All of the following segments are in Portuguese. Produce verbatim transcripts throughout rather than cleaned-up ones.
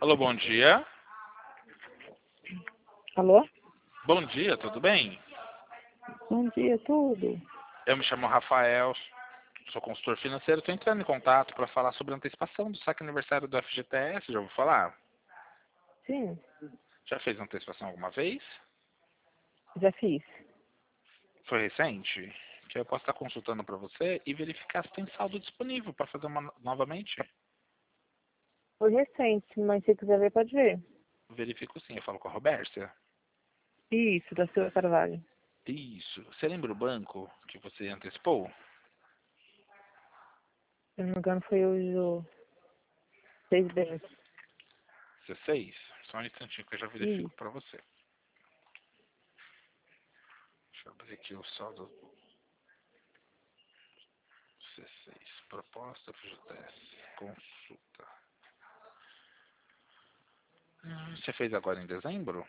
Alô, bom dia. Alô? Bom dia, tudo bem? Bom dia, tudo. Eu me chamo Rafael, sou consultor financeiro. Estou entrando em contato para falar sobre a antecipação do saque aniversário do F G T S. Já ouviu falar? Sim, Já fez antecipação alguma vez? já fiz. Foi recente? Que eu posso estar consultando para você e verificar se tem saldo disponível para fazer uma novamente. Foi recente, mas se quiser ver, pode ver. Verifico sim, eu falo com a Roberta. Isso, da Silvia Carvalho. Isso. Você lembra o banco que você antecipou? Se não me engano, foi o seis bens. dezesseis? Só um instantinho que eu já verifico Isso. para você. Deixa eu abrir aqui o saldo dezesseis. Proposta F G T S. Consulta. Hum, Você fez agora em dezembro?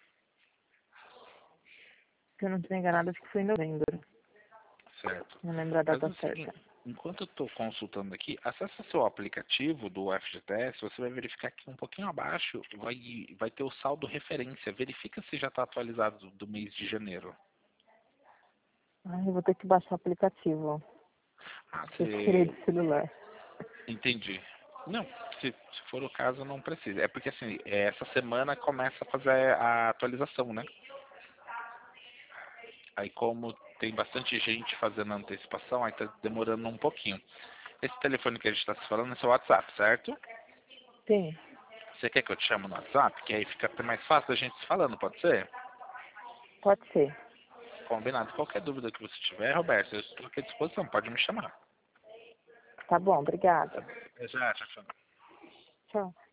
Se eu não estiver enganado, acho que foi em novembro. Certo. Não lembro a Faz data o seguinte, certa. enquanto eu estou consultando aqui, acessa seu aplicativo do F G T S, você vai verificar que um pouquinho abaixo vai, vai ter o saldo referência. Verifica se já está atualizado do, do mês de janeiro. Ai, eu vou ter que baixar o aplicativo. Ah, Eu tirei você... do celular. Entendi. Não, se, se for o caso, não precisa. É porque assim, é, essa semana começa a fazer a atualização, né? Aí como tem bastante gente fazendo a antecipação, aí tá demorando um pouquinho. Esse telefone que a gente está se falando é seu WhatsApp, certo? Sim, Você quer que eu te chame no WhatsApp? Que aí fica até mais fácil a gente se falando, pode ser? pode ser. Combinado. Qualquer dúvida que você tiver, Roberto, eu estou aqui à disposição, pode me chamar. Tá bom, obrigada. Até já, tchau, tchau. Tchau.